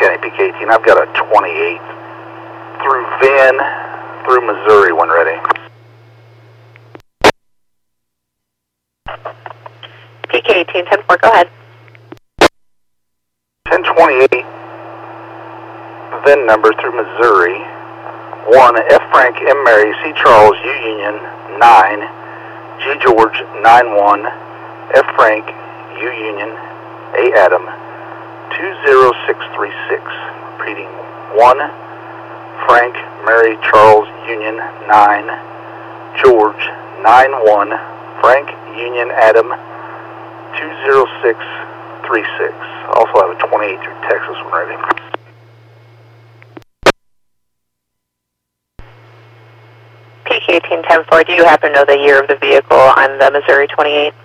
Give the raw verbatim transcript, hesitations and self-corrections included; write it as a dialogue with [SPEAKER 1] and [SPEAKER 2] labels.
[SPEAKER 1] County P K eighteen. I've got a twenty-eight through Vin, through Missouri when ready.
[SPEAKER 2] P K eighteen, ten four, go ahead.
[SPEAKER 1] ten twenty-eight, VIN number through Missouri. one, F Frank, M Mary, C Charles, U Union, nine, G George, nine one, F Frank, U Union, A Adam, two zero six three six. Repeating, one, Frank, Mary, Charles, Union, nine, George, nine one, Frank, Union, Adam, two zero six three six. Also have a twenty-eight through Texas when ready.
[SPEAKER 2] P K eighteen, ten four, do you happen to know the year of the vehicle on the Missouri twenty-eight?